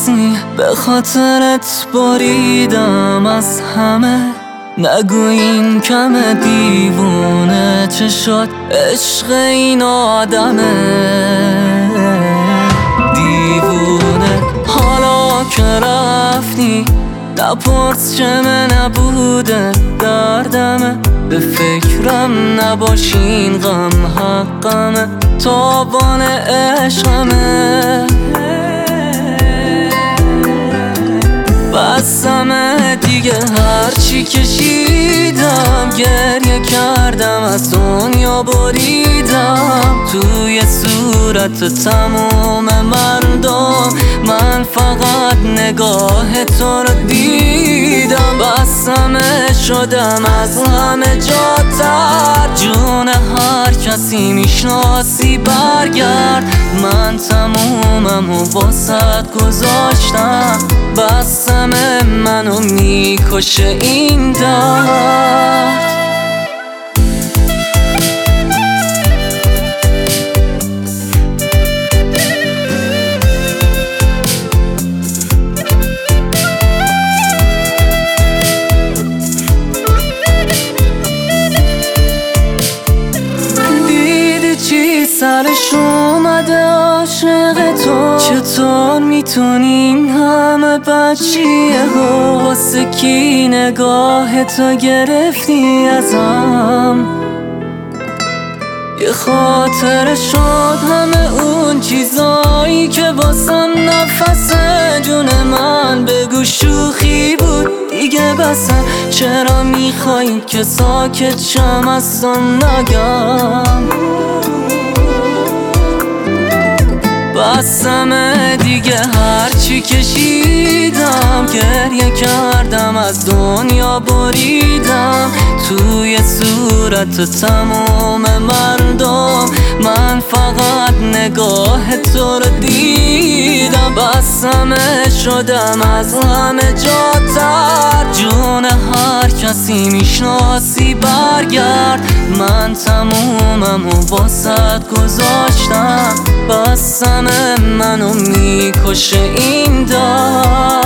راست نی به خاطرت بریدم از همه. نگو این کمه دیوونه چه شد عشق این آدمه دیوونه. حالا که رفتی نپرس چه نبوده دردمه. به فکرم نباشین غم حقمه تاوان عشقمه. بسمه دیگه هرچی کشیدم گریه کردم از دنیا بریدم توی صورت تموم مردم. من فقط نگاه تو رو دیدم بسمه شدم از همه جاتر. جون هر کسی میشناسی برگرد من تمومم و واسط گذاشتم. بسمه منو میکشه این درد. سرش اومده عاشق تو چطور میتونین همه بچیه ها واسه کی نگاه تو گرفتی ازم. یه خاطره شد همه اون چیزایی که واسم نفس جون من. بگو شوخی بود دیگه بسه چرا میخوای که ساکت شم اصلا نگم. بسمه دیگه هرچی کشیدم گریه کردم از دنیا بریدم توی صورت تموم مردم. من فقط نگاه تو رو دیدم بسمه شدم از همه جاتر. جون هر کسی میشناسی برگرد من تمومم و واسط گذاشتم. بسمه منو میکشه این درد.